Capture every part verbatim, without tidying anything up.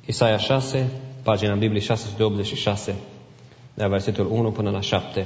Isaia șase, pagina Bibliei șase sute optzeci și șase, de la versetul unu până la șapte.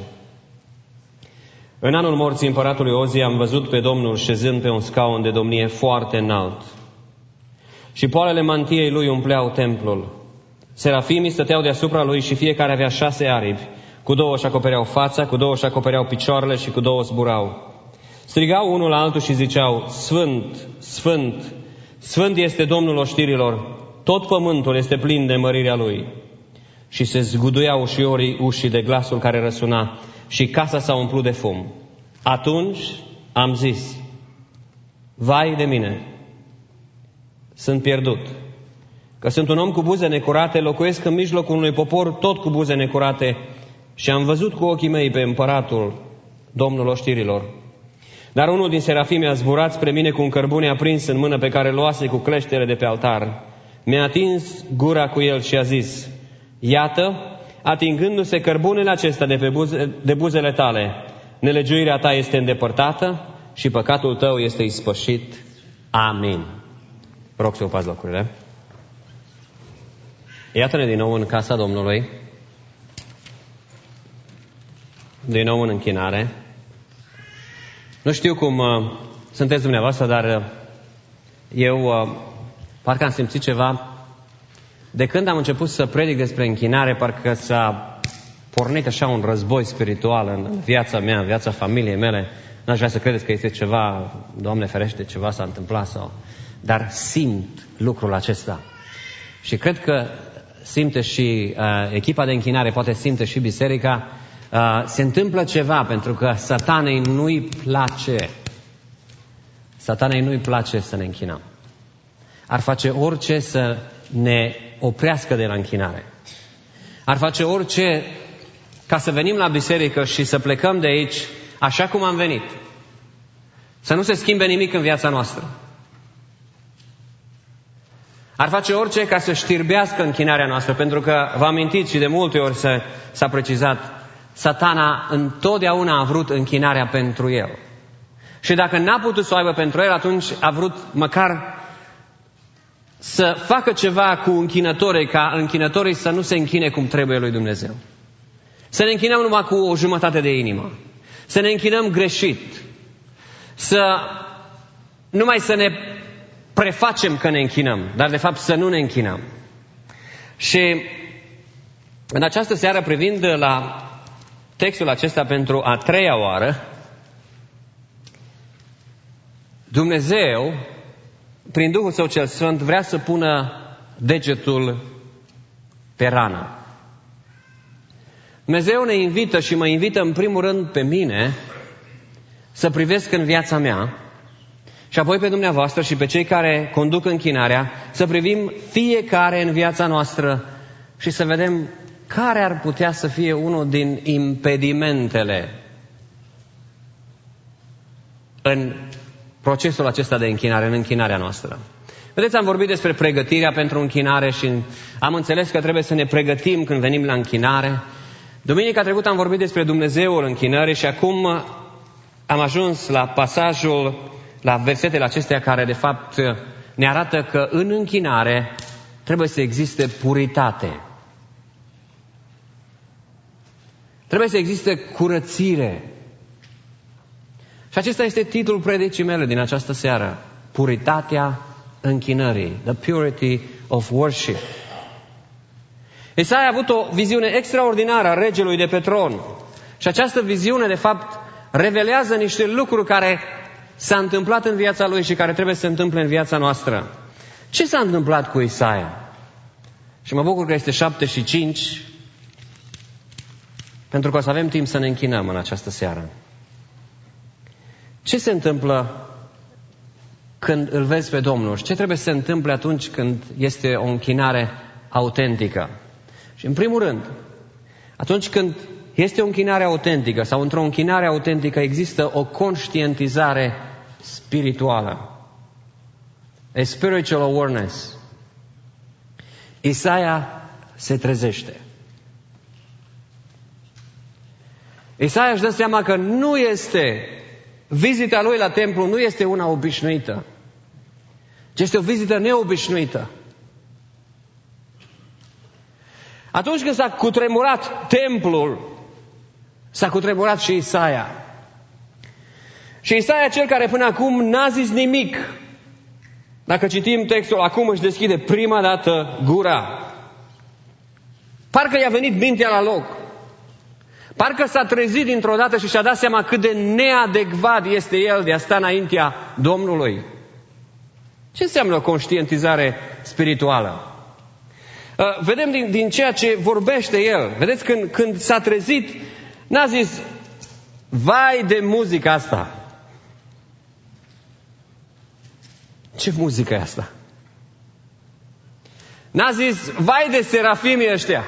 În anul morții împăratului Ozia am văzut pe Domnul șezând pe un scaun de domnie foarte înalt. Și poalele mantiei lui umpleau templul. Serafimii stăteau deasupra lui și fiecare avea șase aripi. Cu două își acopereau fața, cu două își acopereau picioarele și cu două zburau. Strigau unul la altul și ziceau: Sfânt, Sfânt, Sfânt este Domnul oștirilor, tot pământul este plin de mărirea Lui. Și se zguduiau ușiorii ușii de glasul care răsuna și casa s-a umplut de fum. Atunci am zis: vai de mine, sunt pierdut, că sunt un om cu buze necurate, locuiesc în mijlocul unui popor tot cu buze necurate și am văzut cu ochii mei pe împăratul, Domnul oștirilor. Dar unul din serafimi a zburat spre mine cu un cărbune aprins în mână pe care luase cu cleștele de pe altar. Mi-a atins gura cu el și a zis: iată, atingându-se cărbunele acesta de, pe buze, de buzele tale, nelegiuirea ta este îndepărtată și păcatul tău este ispășit. Amin. Rog să ocupați locurile. Iată-ne din nou în casa Domnului, din nou în închinare. Nu știu cum uh, sunteți dumneavoastră, dar uh, eu uh, parcă am simțit ceva. De când am început să predic despre închinare, parcă s-a pornit așa un război spiritual în viața mea, în viața familiei mele. N-aș vrea să credeți că este ceva, Doamne ferește, ceva s-a întâmplat sau... Dar simt lucrul acesta. Și cred că simte și uh, echipa de închinare, poate simte și biserica. Uh, se întâmplă ceva, pentru că Satanei nu-i place. Satanei nu-i place să ne închinăm. Ar face orice să ne oprească de la închinare. Ar face orice ca să venim la biserică și să plecăm de aici așa cum am venit. Să nu se schimbe nimic în viața noastră. Ar face orice ca să știrbească închinarea noastră, pentru că vă amintiți și de multe ori s-a precizat, Satana întotdeauna a vrut închinarea pentru el. Și dacă n-a putut să o aibă pentru el, atunci a vrut măcar să facă ceva cu închinătorii, ca închinătorii să nu se închine cum trebuie lui Dumnezeu. Să ne închinăm numai cu o jumătate de inimă. Să ne închinăm greșit. Să numai să ne prefacem că ne închinăm, dar de fapt să nu ne închinăm. Și în această seară, privind la textul acesta pentru a treia oară, Dumnezeu, prin Duhul Său cel Sfânt, vrea să pună degetul pe rană. Dumnezeu ne invită și mă invită în primul rând pe mine să privesc în viața mea și apoi pe dumneavoastră și pe cei care conduc închinarea, să privim fiecare în viața noastră și să vedem care ar putea să fie unul din impedimentele în procesul acesta de închinare, în închinarea noastră. Vedeți, am vorbit despre pregătirea pentru închinare și am înțeles că trebuie să ne pregătim când venim la închinare. Duminica trecută am vorbit despre Dumnezeul închinării și acum am ajuns la pasajul, la versetele acestea care de fapt ne arată că în închinare trebuie să existe puritate. Trebuie să existe curățire. Și acesta este titlul predicii mele din această seară. Puritatea închinării. The purity of worship. Isaia a avut o viziune extraordinară a regelui de pe tron. Și această viziune, de fapt, revelează niște lucruri care s-a întâmplat în viața lui și care trebuie să se întâmple în viața noastră. Ce s-a întâmplat cu Isaia? Și mă bucur că este șapte și cinci, pentru că o să avem timp să ne închinăm în această seară. Ce se întâmplă când îl vezi pe Domnul? Și ce trebuie să se întâmple atunci când este o închinare autentică? Și în primul rând, atunci când este o închinare autentică sau într-o închinare autentică există o conștientizare spirituală. A spiritual awareness. Isaia se trezește. Isaia își dă seama că nu este, vizita lui la templu nu este una obișnuită, ci este o vizită neobișnuită. Atunci când s-a cutremurat templul, s-a cutremurat și Isaia. Și Isaia, cel care până acum n-a zis nimic, dacă citim textul, acum își deschide prima dată gura. Parcă i-a venit mintea la loc. Parcă s-a trezit dintr-o dată și și-a dat seama cât de neadecvat este el de a sta înaintea Domnului. Ce înseamnă o conștientizare spirituală? Vedem din, din ceea ce vorbește el. Vedeți, când, când s-a trezit, n-a zis, vai de muzica asta. Ce muzică e asta? N-a zis, vai de serafimii ăștia.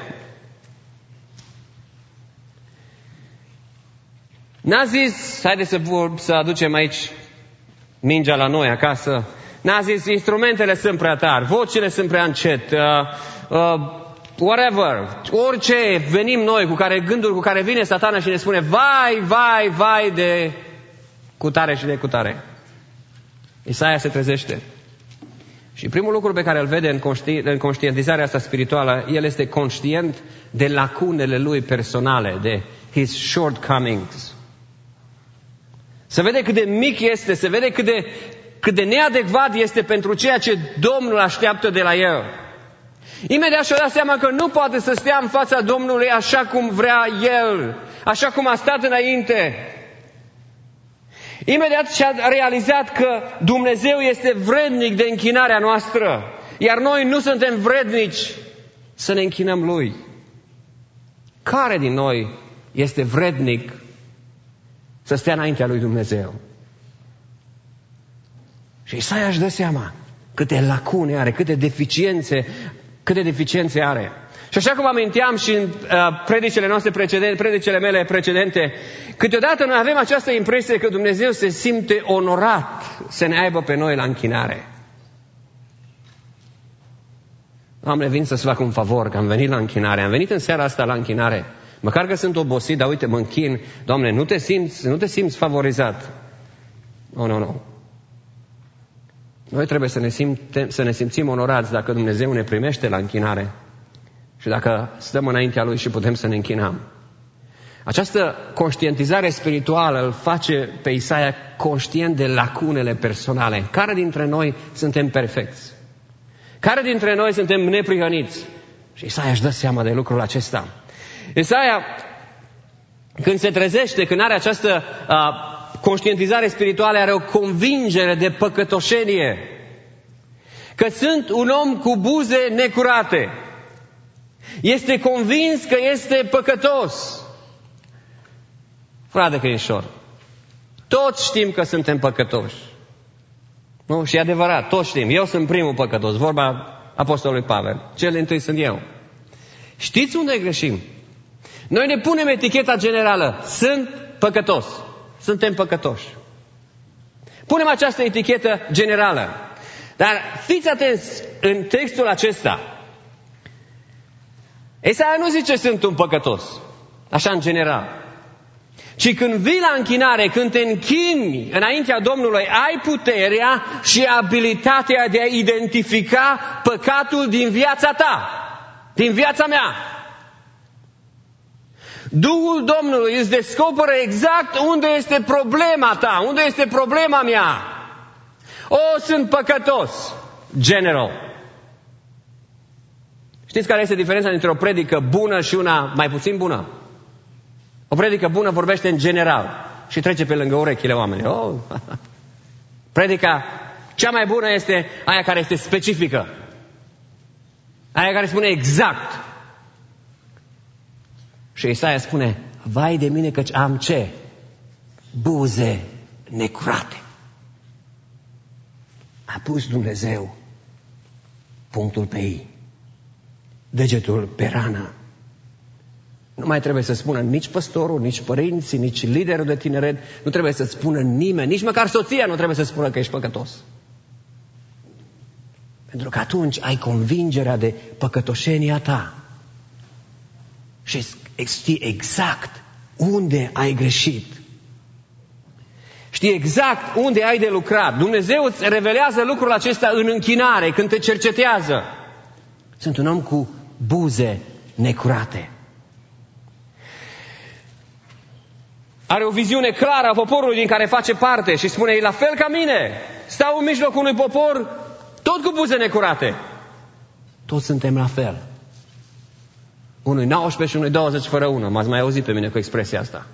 N-a zis, haide să, să aducem aici mingea la noi acasă. N-a zis, instrumentele sunt prea tari, vocile sunt prea încet, uh, uh, whatever, orice venim noi, cu care gânduri cu care vine Satana și ne spune, vai, vai, vai de cutare și de cutare. Isaia se trezește. Și primul lucru pe care îl vede în, conști- în conștientizarea asta spirituală, el este conștient de lacunele lui personale, de his shortcomings. Se vede cât de mic este, se vede cât de, cât de neadecvat este pentru ceea ce Domnul așteaptă de la el. Imediat și-a dat seama că nu poate să stea în fața Domnului așa cum vrea el, așa cum a stat înainte. Imediat și-a realizat că Dumnezeu este vrednic de închinarea noastră, iar noi nu suntem vrednici să ne închinăm Lui. Care din noi este vrednic să stea înaintea lui Dumnezeu? Și Isaia își dă seama câte lacune are, câte deficiențe, câte deficiențe are. Și așa cum aminteam și în uh, predicele noastre precedente, predicele mele precedente, câteodată noi avem această impresie că Dumnezeu se simte onorat să ne aibă pe noi la închinare. Doamne, vin să-ți fac un favor, că am venit la închinare, am venit în seara asta la închinare. Măcar că sunt obosit, dar uite, mă închin. Doamne, nu te simți, nu te simți favorizat. Nu, nu, nu. Noi trebuie să ne, simte, să ne simțim onorați dacă Dumnezeu ne primește la închinare și dacă stăm înaintea Lui și putem să ne închinăm. Această conștientizare spirituală îl face pe Isaia conștient de lacunele personale. Care dintre noi suntem perfecți? Care dintre noi suntem neprihăniți? Și Isaia își dă seama de lucrul acesta. Isaia, când se trezește, când are această uh, conștientizare spirituală, are o convingere de păcătoșenie. Că sunt un om cu buze necurate. Este convins că este păcătos. Frate Crinișor, toți știm că suntem păcătoși. Nu? Și e adevărat, toți știm. Eu sunt primul păcătos, vorba Apostolului Pavel. Cel dintâi sunt eu. Știți unde greșim? Noi ne punem eticheta generală. Sunt păcătos. Suntem păcătoși. Punem această etichetă generală. Dar fiți atenți în textul acesta. Isaia nu zice sunt un păcătos. Așa în general. Ci când vii la închinare, când te închini înaintea Domnului, ai puterea și abilitatea de a identifica păcatul din viața ta. Din viața mea. Duhul Domnului îți descoperă exact unde este problema ta, unde este problema mea. O, sunt păcătos. General. Știți care este diferența dintre o predică bună și una mai puțin bună? O predică bună vorbește în general și trece pe lângă urechile oamenilor. Oh. Predica cea mai bună este aia care este specifică. Aia care spune exact. Și Isaia spune, vai de mine căci am ce? Buze necurate. A pus Dumnezeu punctul pe i, degetul pe rană. Nu mai trebuie să spună nici păstorul, nici părinții, nici liderul de tineret, nu trebuie să spună nimeni, nici măcar soția nu trebuie să spună că ești păcătos. Pentru că atunci ai convingerea de păcătoșenia ta. Și știi exact unde ai greșit. Știi exact unde ai de lucrat. Dumnezeu îți revelează lucrul acesta în închinare, când te cercetează. Sunt un om cu buze necurate. Are o viziune clară a poporului din care face parte și spune, la fel ca mine, stau în mijlocul unui popor tot cu buze necurate. Toți suntem la fel. Unui nouăsprezece și unui douăzeci fără unul. M-ați mai auzit pe mine cu expresia asta.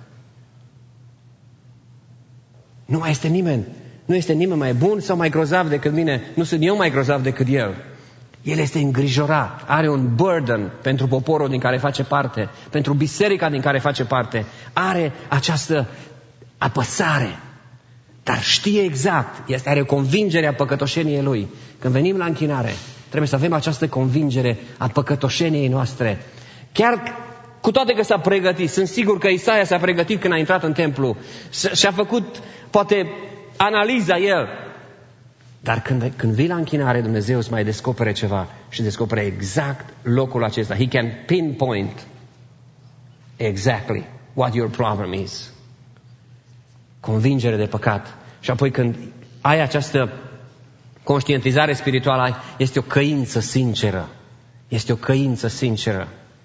Nu mai este nimeni. Nu este nimeni mai bun sau mai grozav decât mine. Nu sunt eu mai grozav decât el. El este îngrijorat. Are un burden pentru poporul din care face parte. Pentru biserica din care face parte. Are această apăsare. Dar știe exact. Este, are o convingere a păcătoșeniei lui. Când venim la închinare, trebuie să avem această convingere a păcătoșeniei noastre. Chiar cu toate că s-a pregătit, sunt sigur că Isaia s-a pregătit când a intrat în templu și a făcut, poate, analiza el. Dar când, când vii la închinare, Dumnezeu îți mai descopere ceva și descopere exact locul acesta. He can pinpoint exactly what your problem is. Convingere de păcat. Și apoi când ai această conștientizare spirituală, este o căință sinceră. Este o căință sinceră.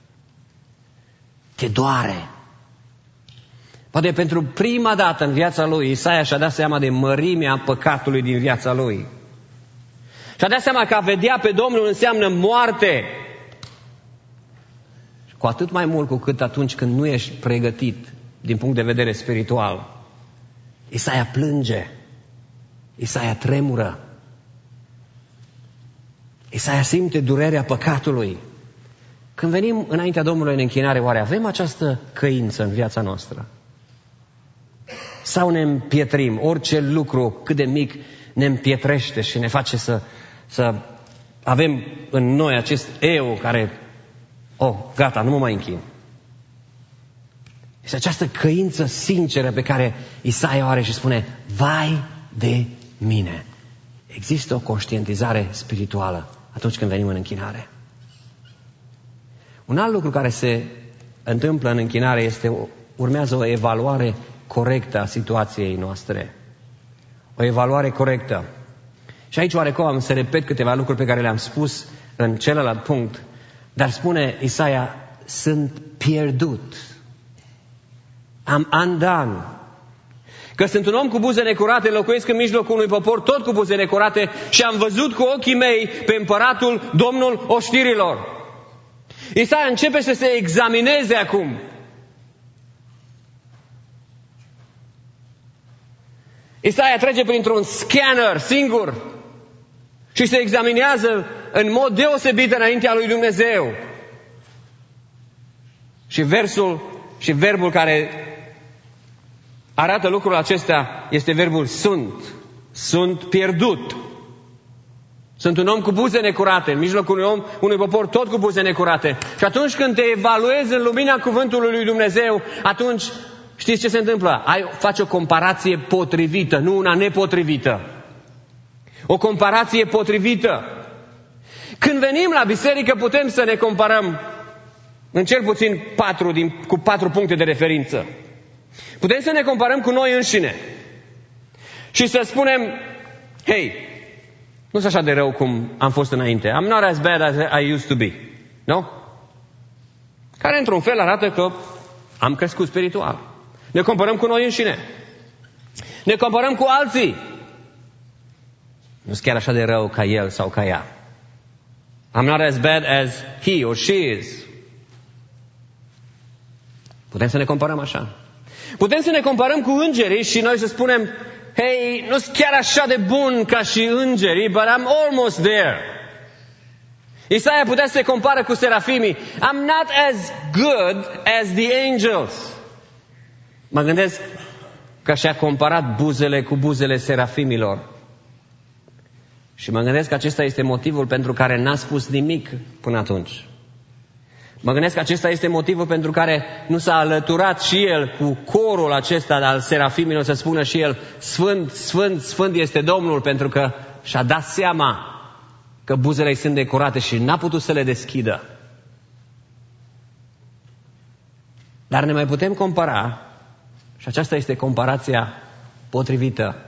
Te doare. Poate pentru prima dată în viața lui, Isaia și-a dat seama de mărimea păcatului din viața lui. Și-a dat seama că a vedea pe Domnul înseamnă moarte. Și cu atât mai mult cu cât atunci când nu ești pregătit din punct de vedere spiritual. Isaia plânge. Isaia tremură. Isaia simte durerea păcatului. Când venim înaintea Domnului în închinare, oare avem această căință în viața noastră? Sau ne împietrim? Orice lucru cât de mic ne împietrește și ne face să, să avem în noi acest eu care, oh, gata, nu mă mai închin. Este această căință sinceră pe care Isaia o are și spune, vai de mine. Există o conștientizare spirituală atunci când venim în închinare. Un alt lucru care se întâmplă în închinare este, urmează o evaluare corectă a situației noastre. O evaluare corectă. Și aici oarecum am să repet câteva lucruri pe care le-am spus în celălalt punct, dar spune Isaia, sunt pierdut. Am undone. Că sunt un om cu buze necurate, locuiesc în mijlocul unui popor tot cu buze necurate și am văzut cu ochii mei pe împăratul, Domnul oștirilor. Isaia începe să se examineze acum. Isaia trece printr-un scanner singur și se examinează în mod deosebit înaintea lui Dumnezeu. Și versul și verbul care arată lucrul acesta este verbul sunt. Sunt pierdut. Sunt un om cu buze necurate, în mijlocul unui om, unui popor tot cu buze necurate. Și atunci când te evaluezi în lumina cuvântului lui Dumnezeu, atunci știți ce se întâmplă? Ai, faci o comparație potrivită, nu una nepotrivită. O comparație potrivită. Când venim la biserică putem să ne comparăm în cel puțin patru, din, cu patru puncte de referință. Putem să ne comparăm cu noi înșine și să spunem, hei, nu sunt așa de rău cum am fost înainte. I'm not as bad as I used to be. No? Care într-un fel arată că am crescut spiritual. Ne comparăm cu noi înșine. Ne comparăm cu alții. Nu sunt chiar așa de rău ca el sau ca ea. I'm not as bad as he or she is. Putem să ne comparăm așa. Putem să ne comparăm cu îngerii și noi să spunem, hei, nu sunt chiar așa de bun ca și îngerii, but I'm almost there. Isaia putea să se compară cu serafimii. I'm not as good as the angels. Mă gândesc că și-a comparat buzele cu buzele serafimilor. Și mă gândesc că acesta este motivul pentru care n-a spus nimic până atunci. Mă gândesc că acesta este motivul pentru care nu s-a alăturat și el cu corul acesta al serafimilor să spună și el, Sfânt, Sfânt, Sfânt este Domnul, pentru că și-a dat seama că buzele îi sunt decurate și n-a putut să le deschidă. Dar ne mai putem compara, și aceasta este comparația potrivită.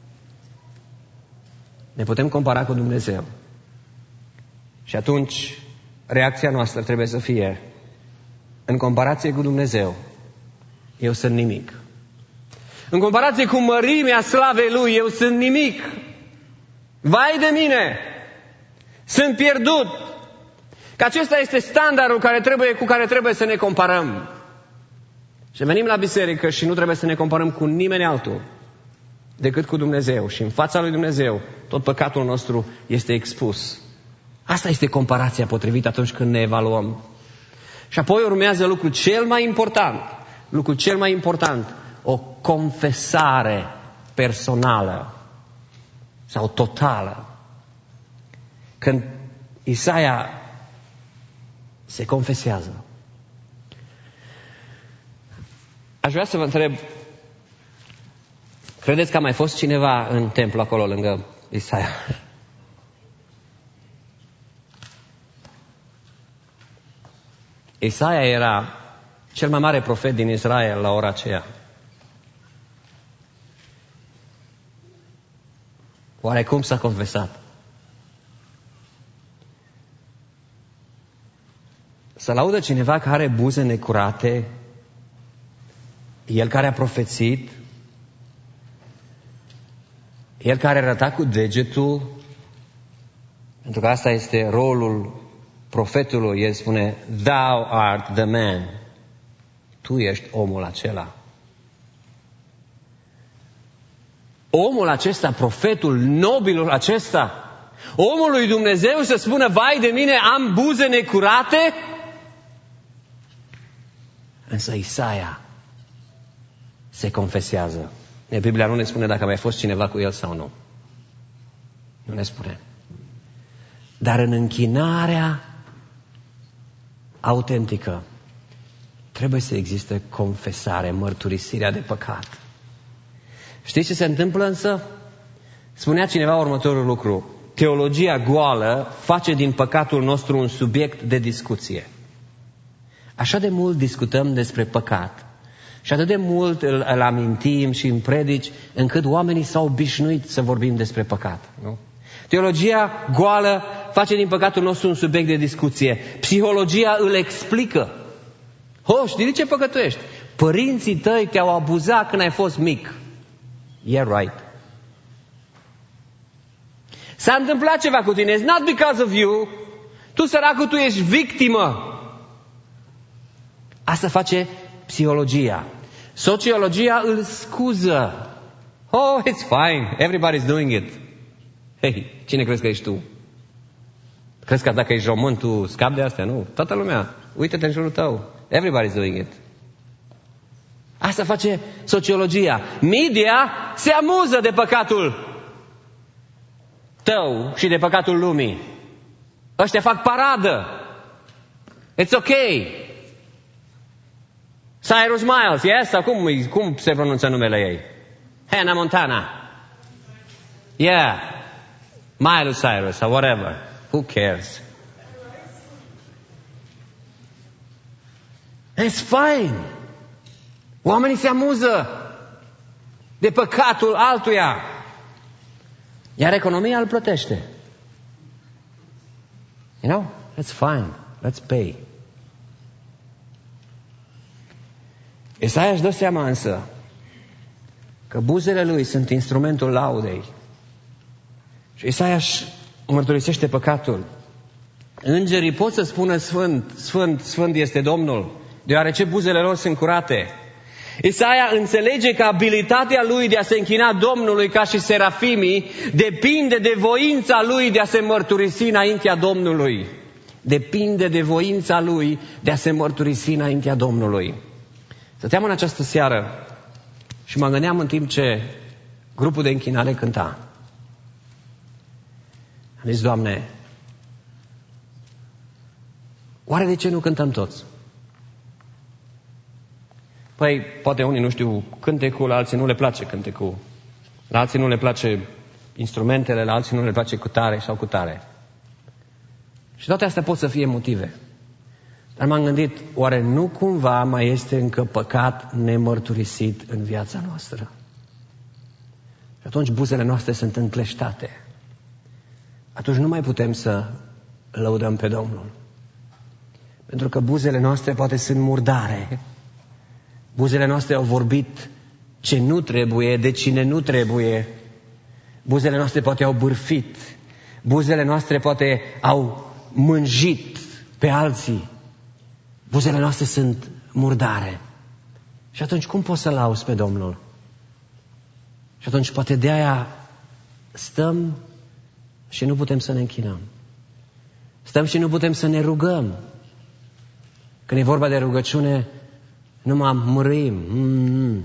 Ne putem compara cu Dumnezeu. Și atunci reacția noastră trebuie să fie, în comparație cu Dumnezeu, eu sunt nimic. În comparație cu mărimea slavei Lui, eu sunt nimic. Vai de mine! Sunt pierdut! Că acesta este standardul care trebuie, cu care trebuie să ne comparăm. Și venim la biserică și nu trebuie să ne comparăm cu nimeni altul decât cu Dumnezeu. Și în fața lui Dumnezeu, tot păcatul nostru este expus. Asta este comparația potrivită atunci când ne evaluăm. Și apoi urmează lucrul cel mai important. Lucrul cel mai important, o confesare personală sau totală. Când Isaia se confesează. Aș vrea să vă întreb, credeți că a mai fost cineva în templu acolo lângă Isaia? Isaia era cel mai mare profet din Israel la ora aceea. Oare cum s-a confesat? Să laudă cineva care are buze necurate, el care a profețit, el care arăta cu degetul, pentru că asta este rolul profetului, el spune, Thou art the man. Tu ești omul acela. Omul acesta, profetul, nobilul acesta, omul lui Dumnezeu să spună, vai de mine, am buze necurate? Însă Isaia se confesează. Biblia nu ne spune dacă a mai fost cineva cu el sau nu. Nu ne spune. Dar în închinarea autentică trebuie să existe confesare, mărturisirea de păcat. Știți ce se întâmplă însă? Spunea cineva următorul lucru. Teologia goală face din păcatul nostru un subiect de discuție. Așa de mult discutăm despre păcat și atât de mult îl, îl amintim și în predici, încât oamenii s-au obișnuit să vorbim despre păcat. Nu? Teologia goală face din păcatul nostru un subiect de discuție. Psihologia îl explică. Oh, știi de ce păcătuiești? Părinții tăi te-au abuzat când ai fost mic. Yeah, right. S-a întâmplat ceva cu tine. It's not because of you. Tu, săracul, tu ești victimă. Asta face psihologia. Sociologia îl scuză. Oh, it's fine. Everybody's doing it. Hei, cine crezi că ești tu? Crezi că dacă ești român, tu scapi de astea? Nu. Toată lumea. Uită-te în jurul tău. Everybody's doing it. Asta face sociologia. Media se amuză de păcatul tău și de păcatul lumii. Ăștia fac paradă. It's okay. Cyrus Miles, yes? Sau cum, cum se pronunță numele ei? Hannah Montana. Yeah. Miley Cyrus or whatever. Who cares? It's fine. Oamenii se amuză de păcatul altuia. Iar economia îl plătește. You know? That's fine. Let's pay. Isaia își dă seama însă că buzele lui sunt instrumentul laudei. Și Isaia își mărturisește păcatul. Îngerii pot să spună sfânt, sfânt, sfânt este Domnul, deoarece buzele lor sunt curate. Isaia înțelege că abilitatea lui de a se închina Domnului ca și serafimii depinde de voința lui de a se mărturisi înaintea Domnului. Depinde de voința lui de a se mărturisi înaintea Domnului. Stăteam în această seară și mă gândeam în timp ce grupul de închinare cânta. Am zis, Doamne, oare de ce nu cântăm toți? Păi, poate unii nu știu cântecul, la alții nu le place cântecul, la alții nu le place instrumentele, la alții nu le place cu tare sau cu tare. Și toate astea pot să fie motive. Dar m-am gândit, oare nu cumva mai este încă păcat nemărturisit în viața noastră? Și atunci buzele noastre sunt încleștate. Atunci nu mai putem să lăudăm pe Domnul. Pentru că buzele noastre poate sunt murdare. Buzele noastre au vorbit ce nu trebuie, de cine nu trebuie. Buzele noastre poate au bârfit. Buzele noastre poate au mânjit pe alții. Buzele noastre sunt murdare. Și atunci cum poți să-L auzi pe Domnul? Și atunci poate de aia stăm și nu putem să ne închinăm. Stăm și nu putem să ne rugăm. Când e vorba de rugăciune, numai mărâim. Mm-hmm.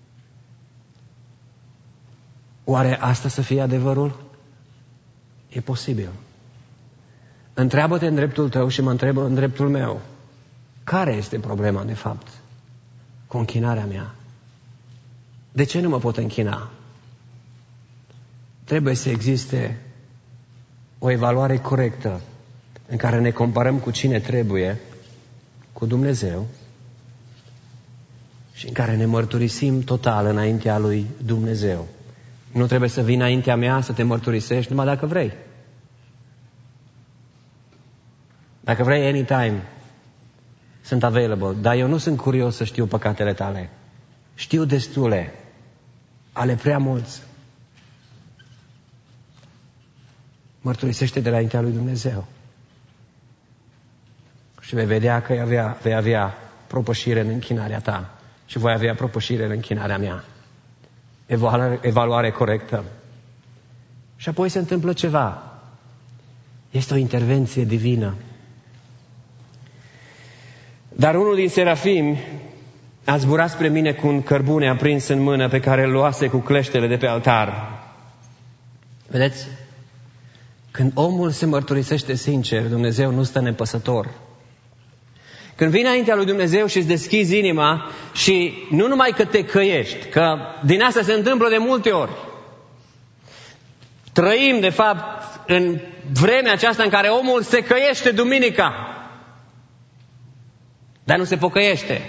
Oare asta să fie adevărul? E posibil. Întreabă-te în dreptul tău și mă întreb în dreptul meu. Care este problema, de fapt, cu închinarea mea? De ce nu mă pot închina? Trebuie să existe o evaluare corectă în care ne comparăm cu cine trebuie, cu Dumnezeu, și în care ne mărturisim total înaintea lui Dumnezeu. Nu trebuie să vii înaintea mea să te mărturisești numai dacă vrei. Dacă vrei, anytime, sunt available. Dar eu nu sunt curios să știu păcatele tale. Știu destule, ale prea mulți. Mărturisește de înaintea lui Dumnezeu. Și vei vedea că avea, vei avea propășire în închinarea ta. Și voi avea propășire în închinarea mea. Evaluare, evaluare corectă. Și apoi se întâmplă ceva. Este o intervenție divină. Dar unul din serafimi a zburat spre mine cu un cărbune aprins în mână pe care îl luase cu cleștele de pe altar. Vedeți? Când omul se mărturisește sincer, Dumnezeu nu stă nepăsător. Când vii înaintea lui Dumnezeu și îți deschizi inima și nu numai că te căiești, că din asta se întâmplă de multe ori. Trăim, de fapt, în vremea aceasta în care omul se căiește duminica, dar nu se pocăiește.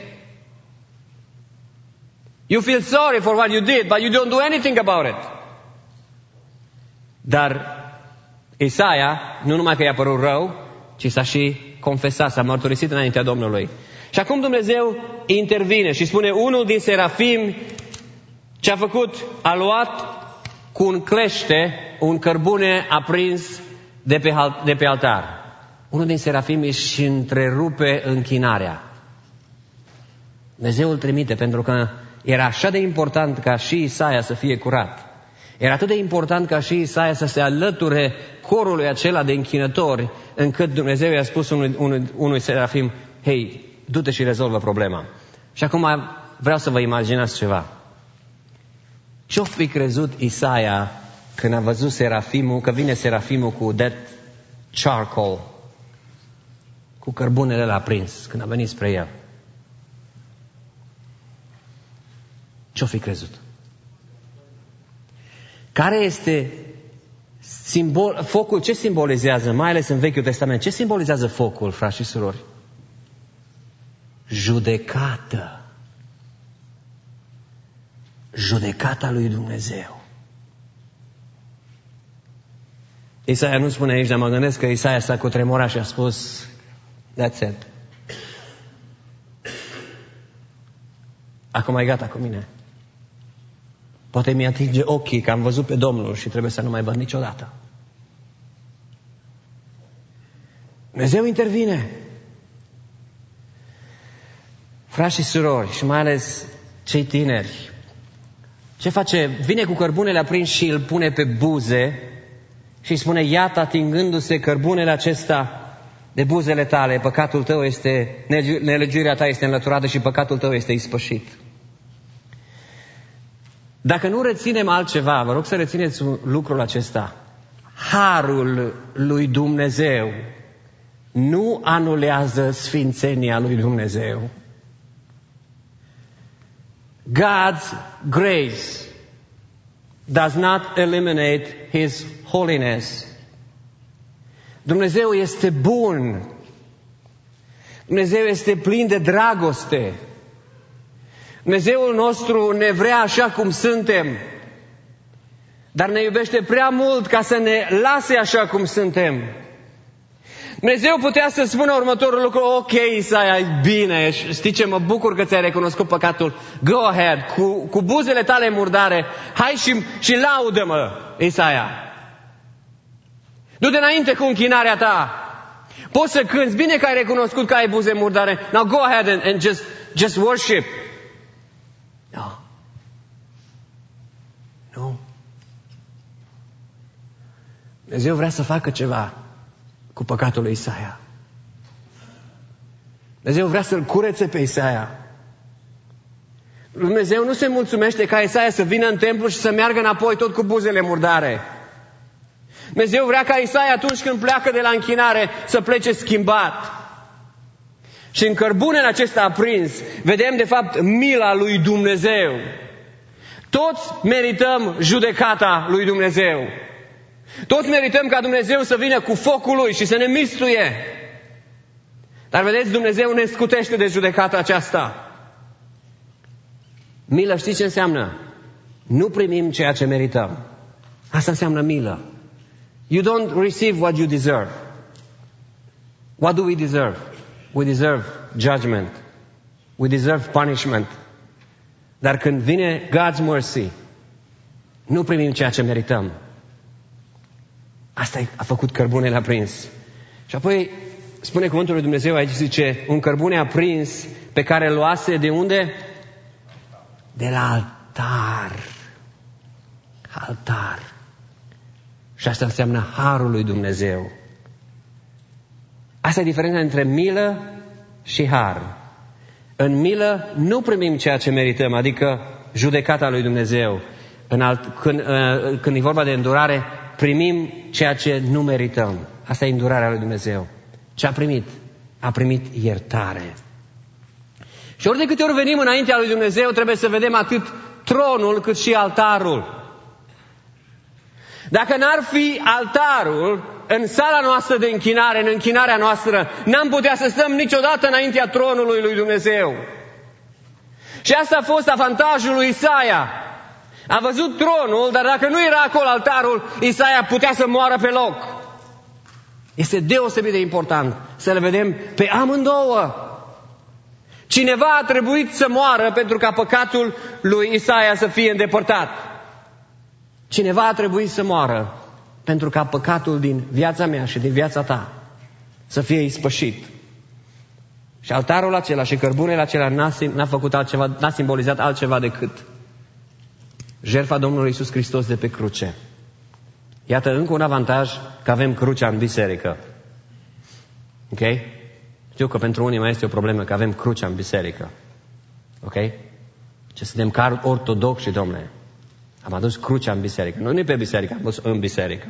You feel sorry for what you did, but you don't do anything about it. Dar Isaia, nu numai că i-a părut rău, ci s-a și confesat, s-a mărturisit înaintea Domnului. Și acum Dumnezeu intervine și spune, unul din serafimi ce a făcut, a luat cu un clește un cărbune aprins de pe, de pe altar. Unul din serafimi își întrerupe închinarea. Dumnezeu îl trimite pentru că era așa de important ca și Isaia să fie curat. Era atât de important ca și Isaia să se alăture corului acela de închinători, încât Dumnezeu i-a spus unui, unui, unui serafim, hei, du-te și rezolvă problema. Și acum vreau să vă imaginați ceva. Ce-o fi crezut Isaia când a văzut serafimul, că vine serafimul cu that charcoal, cu cărbunele ăla aprins, când a venit spre el? Ce-o fi crezut? Care este simbol, focul? Ce simbolizează, mai ales în Vechiul Testament? Ce simbolizează focul, frați și surori? Judecată. Judecata lui Dumnezeu. Isaia nu spune aici, dar mă gândesc că Isaia s-a cutremurat și a spus, that's it. Acum e gata cu mine. Poate mi atinge ochii că am văzut pe Domnul și trebuie să nu mai văd niciodată. Dumnezeu intervine. Frați și surori, și mai ales cei tineri, ce face? Vine cu cărbunele aprins și îl pune pe buze și îi spune, iată, atingându-se cărbunele acesta de buzele tale, păcatul tău este, nelegiuirea ta este înlăturată și păcatul tău este ispășit. Dacă nu reținem altceva, vă rog să rețineți lucrul acesta. Harul lui Dumnezeu nu anulează sfințenia lui Dumnezeu. God's grace does not eliminate His holiness. Dumnezeu este bun. Dumnezeu este plin de dragoste. Dumnezeul nostru ne vrea așa cum suntem, dar ne iubește prea mult ca să ne lase așa cum suntem. Dumnezeu putea să spună următorul lucru: ok, Isaia, e bine, știi ce, mă bucur că ți-ai recunoscut păcatul, go ahead, cu, cu buzele tale murdare, hai și, și laudă-mă, Isaia. Du-te înainte cu închinarea ta. Poți să cânți, bine că ai recunoscut că ai buze murdare, now go ahead and, and just, just worship. No. Nu. Dumnezeu vrea să facă ceva cu păcatul lui Isaia. Dumnezeu vrea să-l curețe pe Isaia. Dumnezeu nu se mulțumește ca Isaia să vină în templu și să meargă înapoi tot cu buzele murdare. Dumnezeu vrea ca Isaia, atunci când pleacă de la închinare, să plece schimbat. Și în cărbunele acesta aprins vedem de fapt mila lui Dumnezeu. Toți merităm judecata lui Dumnezeu. Toți merităm ca Dumnezeu să vină cu focul lui și să ne mistuie. Dar vedeți, Dumnezeu ne scutește de judecata aceasta. Milă, știți ce înseamnă? Nu primim ceea ce merităm. Asta înseamnă milă. You don't receive what you deserve. What do we deserve? We deserve judgment. We deserve punishment. Dar când vine God's mercy, nu primim ceea ce merităm. Asta a făcut cărbunele aprins. Și apoi spune cuvântul lui Dumnezeu aici, zice, un cărbune aprins pe care îl luase de unde? De la altar. Altar. Și asta înseamnă harul lui Dumnezeu. Asta e diferența între milă și har. În milă nu primim ceea ce merităm, adică judecata lui Dumnezeu. În alt, când, uh, când e vorba de îndurare, primim ceea ce nu merităm. Asta e îndurarea lui Dumnezeu. Ce a primit? A primit iertare. Și ori de câte ori venim înaintea lui Dumnezeu, trebuie să vedem atât tronul cât și altarul. Dacă n-ar fi altarul în sala noastră de închinare, în închinarea noastră, n-am putea să stăm niciodată înaintea tronului lui Dumnezeu. Și asta a fost avantajul lui Isaia. A văzut tronul, dar dacă nu era acolo altarul, Isaia putea să moară pe loc. Este deosebit de important să le vedem pe amândouă. Cineva a trebuit să moară pentru ca păcatul lui Isaia să fie îndepărtat. Cineva a trebuit să moară pentru ca păcatul din viața mea și din viața ta să fie ispășit. Și altarul acela și cărbunele acela n-a, n-a făcut altceva, n-a simbolizat altceva decât jertfa Domnului Iisus Hristos de pe cruce. Iată încă un avantaj, că avem crucea în biserică. Ok? Știu că pentru unii mai este o problemă că avem crucea în biserică. Ok? Ce suntem ca ortodoxi, domnule. Am adus crucea în biserică. Nu e pe biserică, am adus în biserică.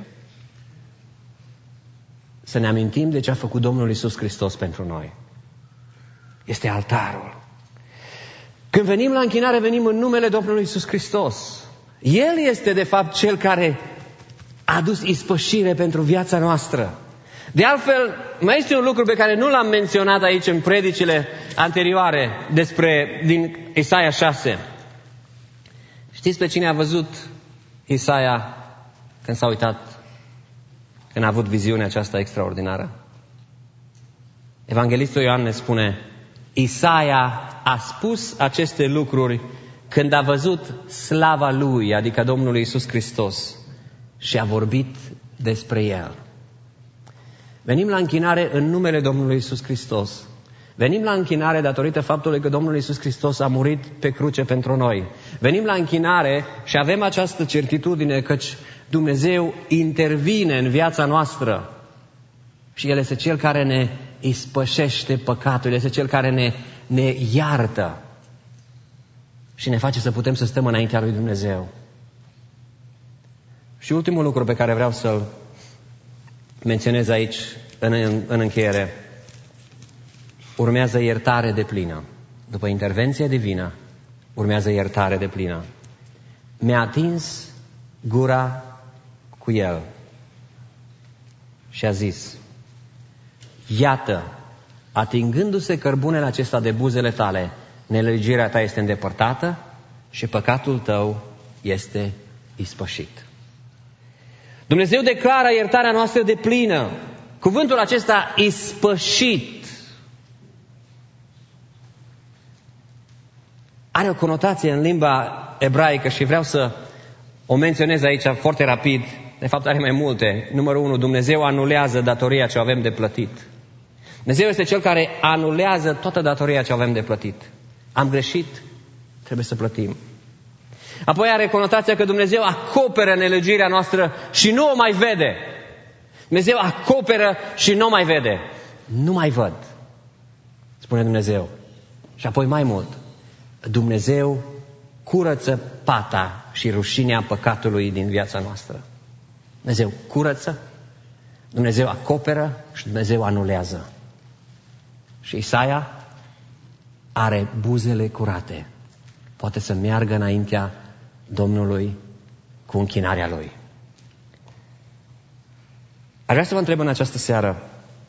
Să ne amintim de ce a făcut Domnul Iisus Hristos pentru noi. Este altarul. Când venim la închinare, venim în numele Domnului Iisus Hristos. El este de fapt cel care a adus ispășire pentru viața noastră. De altfel, mai este un lucru pe care nu l-am menționat aici în predicile anterioare despre din Isaia șase. Știți pe cine a văzut Isaia când s-a uitat, când a avut viziunea aceasta extraordinară? Evanghelistul Ioan ne spune, Isaia a spus aceste lucruri când a văzut slava lui, adică Domnului Iisus Hristos, și a vorbit despre el. Venim la închinare în numele Domnului Iisus Hristos. Venim la închinare datorită faptului că Domnul Iisus Hristos a murit pe cruce pentru noi. Venim la închinare și avem această certitudine căci Dumnezeu intervine în viața noastră. Și El este Cel care ne ispășește păcatul, El este Cel care ne, ne iartă și ne face să putem să stăm înaintea lui Dumnezeu. Și ultimul lucru pe care vreau să-l menționez aici în, în, în încheiere. Urmează iertare deplină. După intervenția divină, urmează iertare deplină. Mi-a atins gura cu el și a zis, iată, atingându-se cărbunele acesta de buzele tale, nelegirea ta este îndepărtată și păcatul tău este ispășit. Dumnezeu declară iertarea noastră deplină. Cuvântul acesta ispășit are o conotație în limba ebraică și vreau să o menționez aici foarte rapid. De fapt are mai multe. Numărul unu, Dumnezeu anulează datoria ce avem de plătit. Dumnezeu este Cel care anulează toată datoria ce avem de plătit. Am greșit, trebuie să plătim. Apoi are conotația că Dumnezeu acoperă nelegiuirea noastră și nu o mai vede. Dumnezeu acoperă și nu o mai vede. Nu mai văd, spune Dumnezeu. Și apoi mai mult, Dumnezeu curăță pata și rușinea păcatului din viața noastră. Dumnezeu curăță, Dumnezeu acoperă și Dumnezeu anulează. Și Isaia are buzele curate. Poate să meargă înaintea Domnului cu închinarea Lui. Aș vrea să vă întreb în această seară,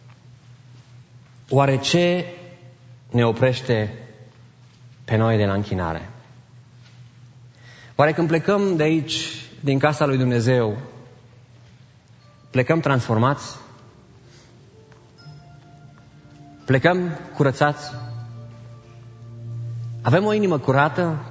oare ce ne oprește pe noi de la închinare? Oare când plecăm de aici, din casa lui Dumnezeu, plecăm transformați? Plecăm curățați? Avem o inimă curată?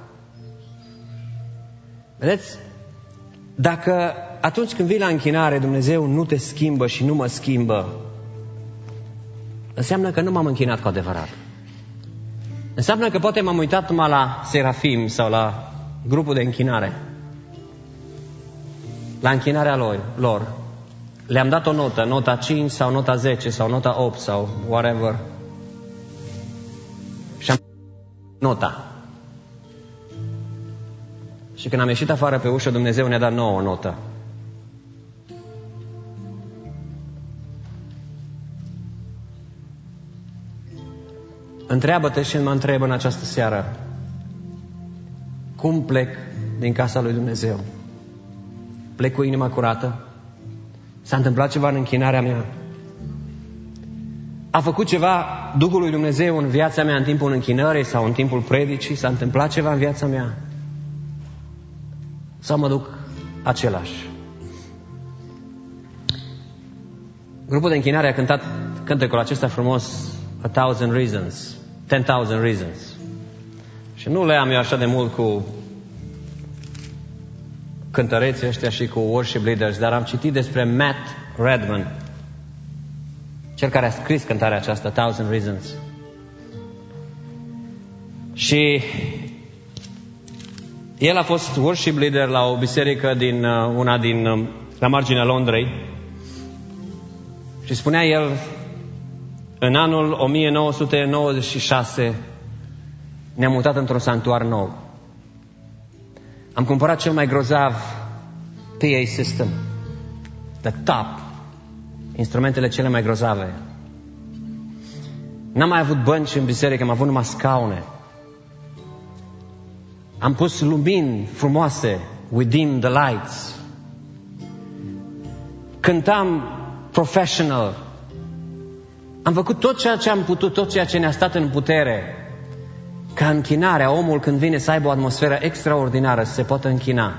Vedeți? Dacă atunci când vii la închinare Dumnezeu nu te schimbă și nu mă schimbă, înseamnă că nu m-am închinat cu adevărat. Înseamnă că poate m-am uitat numai la serafim sau la grupul de închinare. La închinarea lor, lor. Le-am dat o notă, nota cinci sau nota zece sau nota opt sau whatever. Și am nota. Și când am ieșit afară pe ușă, Dumnezeu ne-a dat nouă notă. Întreabă-te și mă întreb în această seară, cum plec din casa lui Dumnezeu? Plec cu inima curată? S-a întâmplat ceva în închinarea mea? A făcut ceva Duhul lui Dumnezeu în viața mea în timpul închinării sau în timpul predicii? S-a întâmplat ceva în viața mea? Sau mă duc același? Grupul de închinare a cântat cântecul acesta frumos, A Thousand Reasons, Ten Thousand Reasons. Și nu le am eu așa de mult cu cântăreții ăștia și cu worship leaders, dar am citit despre Matt Redman, cel care a scris cântarea aceasta, A Thousand Reasons. Și el a fost worship leader la o biserică din una din la marginea Londrei. Și spunea el, în anul o mie nouă sute nouăzeci și șase ne-am mutat într-un sanctuar nou. Am cumpărat cel mai grozav P A system, the top, instrumentele cele mai grozave. N-am mai avut bănci în biserică, am avut numai scaune. Am pus lumini frumoase, we dim the lights. Cântam professional. Am făcut tot ceea ce am putut, tot ceea ce ne-a stat în putere, ca închinarea, omul când vine să aibă o atmosferă extraordinară, să se poată închina.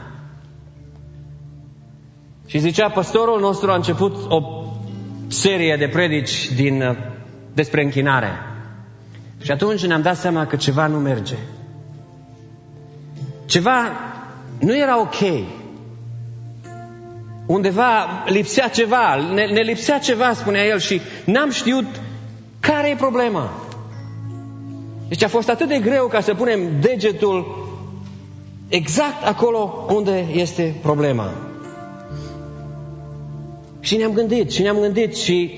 Și zicea, păstorul nostru a început o serie de predici din, despre închinare. Și atunci ne-am dat seama că ceva nu merge. Ceva nu era ok. Undeva lipsea ceva, ne, ne lipsea ceva, spunea el, și n-am știut care e problema. Deci a fost atât de greu ca să punem degetul exact acolo unde este problema. Și ne-am gândit, și ne-am gândit și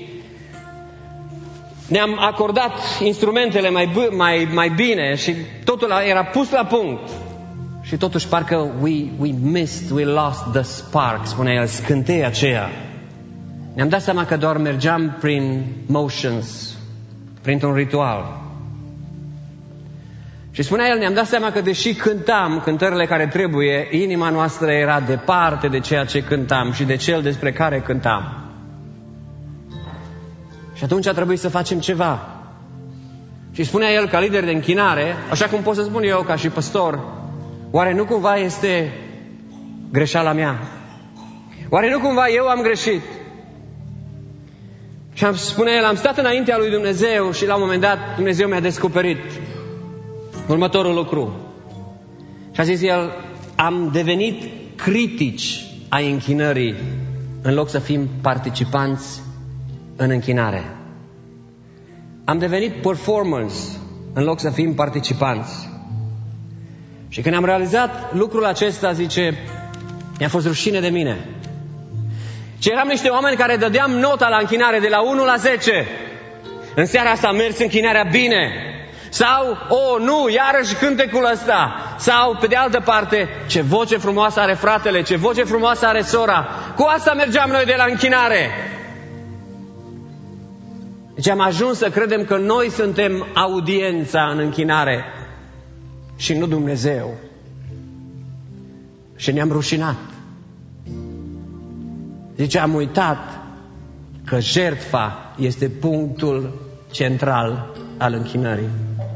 ne-am acordat instrumentele mai, mai, mai bine și totul era pus la punct. Și totuși parcă we, we missed, we lost the spark, spunea el, scânteia aceea. Ne-am dat seama că doar mergeam prin motions, printr-un ritual. Și spunea el, ne-am dat seama că deși cântam cântările care trebuie, inima noastră era departe de ceea ce cântam și de cel despre care cântam. Și atunci a trebuit să facem ceva. Și spunea el, ca lider de închinare, așa cum pot să spun eu ca și păstor, oare nu cumva este greșeala mea? Oare nu cumva eu am greșit? Și am spune el, am stat înaintea lui Dumnezeu și la un moment dat Dumnezeu mi-a descoperit următorul lucru. Și a zis el, am devenit critici ai închinării în loc să fim participanți în închinare. Am devenit performers în loc să fim participanți. Și când am realizat lucrul acesta, zice, mi-a fost rușine de mine. Și eram niște oameni care dădeam nota la închinare de la unu la zece. În seara asta a mers închinarea bine. Sau, oh, nu, iarăși cântecul ăsta. Sau, pe de altă parte, ce voce frumoasă are fratele, ce voce frumoasă are sora. Cu asta mergeam noi de la închinare. Deci am ajuns să credem că noi suntem audiența în închinare și nu Dumnezeu. Și ne-am rușinat. Zice, am uitat că jertfa este punctul central al închinării.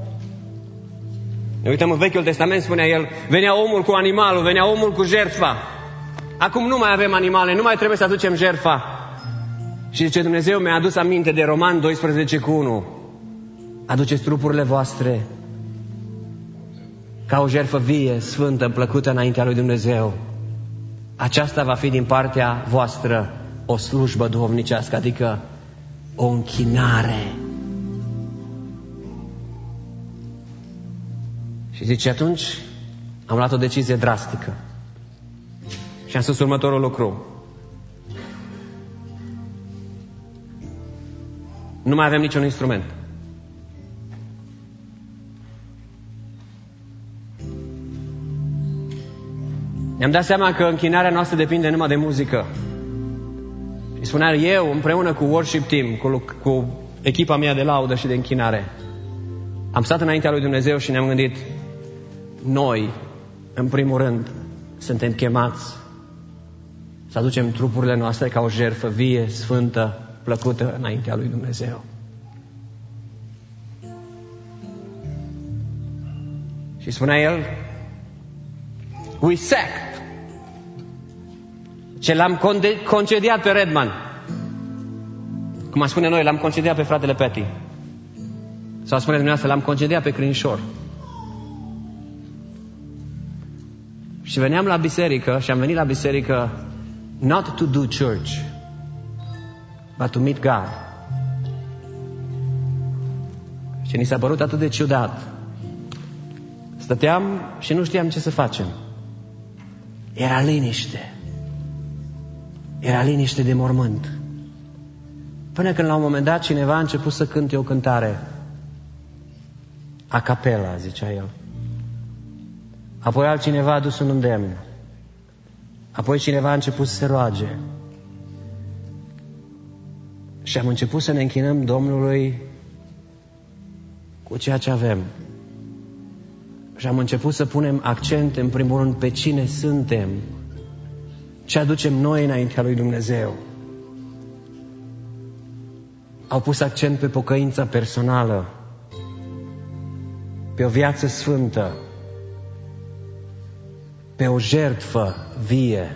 Ne uităm în Vechiul Testament, spunea el, venea omul cu animalul, venea omul cu jertfa. Acum nu mai avem animale, nu mai trebuie să aducem jertfa. Și zice, Dumnezeu mi-a adus aminte de Roman doisprezece cu unu. Aduceți trupurile voastre ca o jertfă vie, sfântă, plăcută înaintea lui Dumnezeu. Aceasta va fi din partea voastră o slujbă duhovnicească, adică o închinare. Și zice, atunci am luat o decizie drastică. Și am spus următorul lucru. Nu mai avem niciun instrument. Ne-am dat seama că închinarea noastră depinde numai de muzică. Și spunea eu, împreună cu worship team, cu, cu echipa mea de laudă și de închinare, am stat înaintea lui Dumnezeu și ne-am gândit, noi, în primul rând, suntem chemați să aducem trupurile noastre ca o jertfă vie, sfântă, plăcută înaintea lui Dumnezeu. Și spunea el, we sacked. Ce l-am concediat pe Redman. Cum a spune noi, l-am concediat pe fratele Petty. Sau spune dumneavoastră, l-am concediat pe Crinișor. Și veneam la biserică și am venit la biserică not to do church, but to meet God. Și ni s-a părut atât de ciudat. Stăteam și nu știam ce să facem. Era liniște. Era liniște de mormânt. Până când la un moment dat cineva a început să cânte o cântare. A capela, zicea el. Apoi altcineva a adus un îndemn. Apoi cineva a început să se roage. Și am început să ne închinăm Domnului cu ceea ce avem. Și am început să punem accent, în primul rând, pe cine suntem, ce aducem noi înaintea lui Dumnezeu. Au pus accent pe pocăința personală, pe o viață sfântă, pe o jertfă vie.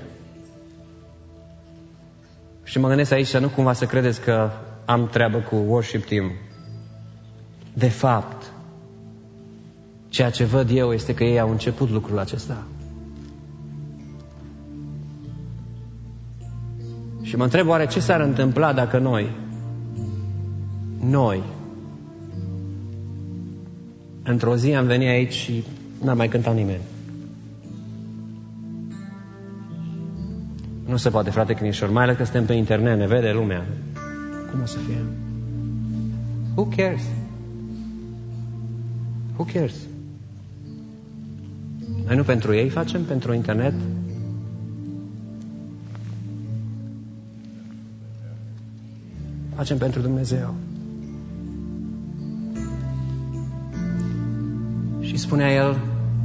Și mă gândesc aici, nu cumva să credeți că am treabă cu worship team. De fapt, ceea ce văd eu este că ei au început lucrul acesta. Și mă întreb oare ce s-ar întâmpla dacă noi, noi, într-o zi am venit aici și n-a mai cântat nimeni. Nu se poate, frate Crinișor, mai ales că suntem pe internet, ne vede lumea. Cum o să fie? Who cares? Who cares? Noi nu pentru ei facem, pentru internet? Facem pentru Dumnezeu. Și spunea el,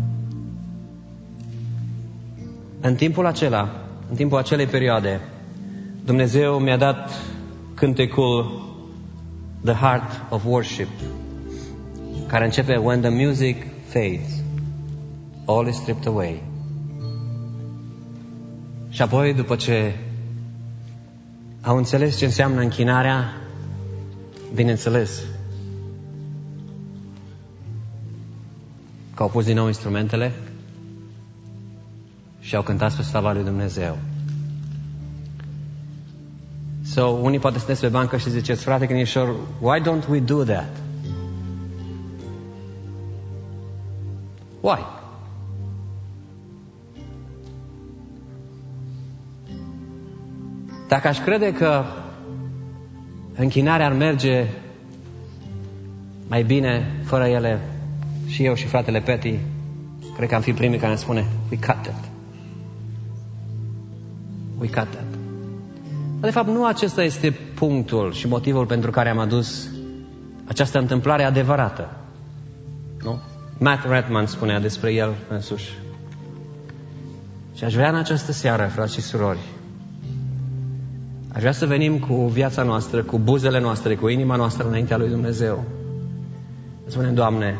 în timpul acela, în timpul acelei perioade, Dumnezeu mi-a dat cântecul The Heart of Worship, care începe When the music fades, all is stripped away. Și apoi, după ce au înțeles ce înseamnă închinarea, Bineînțeles că au pus din nou instrumentele și au cântat spre slava lui Dumnezeu. So, unii poate sunteți pe bancă și ziceți, frate Cănișor, why don't we do that? Why? Dacă aș crede că închinarea ar merge mai bine fără ele, și eu și fratele Peti, cred că am fi primii care ne spune, we cut that. We cut that. Dar de fapt nu acesta este punctul și motivul pentru care am adus această întâmplare adevărată. Nu? Matt Redman spunea despre el însuși. Și aș vrea în această seară, frați și surori, aș vrea să venim cu viața noastră, cu buzele noastre, cu inima noastră înaintea lui Dumnezeu. Să spunem, Doamne,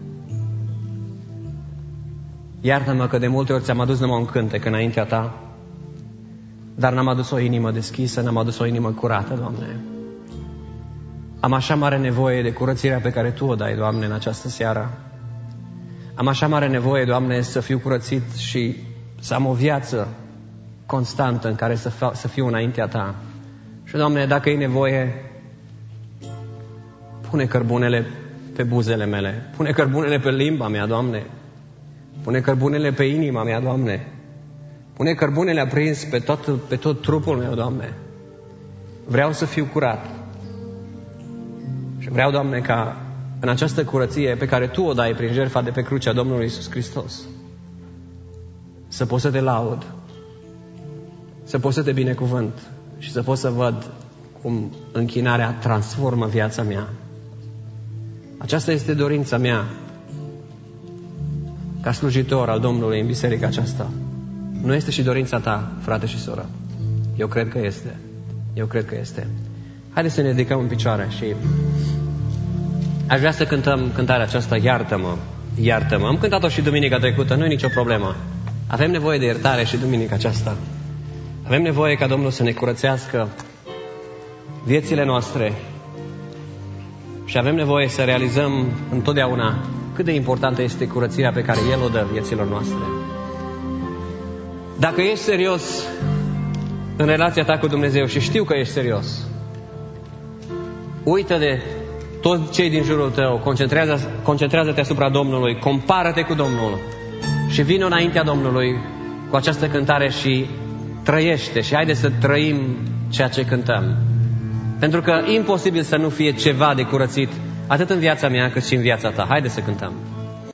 iartă-mă că de multe ori ți-am adus numai un cântec înaintea Ta, dar n-am adus o inimă deschisă, n-am adus o inimă curată, Doamne. Am așa mare nevoie de curățirea pe care Tu o dai, Doamne, în această seară. Am așa mare nevoie, Doamne, să fiu curățit și să am o viață constantă în care să, fa- să fiu înaintea Ta. Și, Doamne, dacă e nevoie, pune cărbunele pe buzele mele, pune cărbunele pe limba mea, Doamne, pune cărbunele pe inima mea, Doamne, pune cărbunele aprins pe tot, pe tot trupul meu, Doamne. Vreau să fiu curat. Și vreau, Doamne, ca în această curăție pe care Tu o dai prin jertfa de pe crucea Domnului Iisus Hristos, să pot să Te laud, să pot să Te binecuvânt și să pot să văd cum închinarea transformă viața mea. Aceasta este dorința mea ca slujitor al Domnului în biserica aceasta. Nu este și dorința ta, frate și soră? Eu cred că este. Eu cred că este. Haideți să ne ridicăm în picioare și aș vrea să cântăm cântarea aceasta, Iartă-mă, iartă-mă. Am cântat-o și duminica trecută, nu e nicio problemă. Avem nevoie de iertare și duminica aceasta. Avem nevoie ca Domnul să ne curățească viețile noastre și avem nevoie să realizăm întotdeauna cât de importantă este curățirea pe care El o dă vieților noastre. Dacă ești serios în relația ta cu Dumnezeu și știu că ești serios, uită de toți cei din jurul tău, concentrează, concentrează-te asupra Domnului, compară-te cu Domnul și vină înaintea Domnului cu această cântare și trăiește și haide să trăim ceea ce cântăm. Pentru că e imposibil să nu fie ceva de curățit atât în viața mea cât și în viața ta. Haide să cântăm.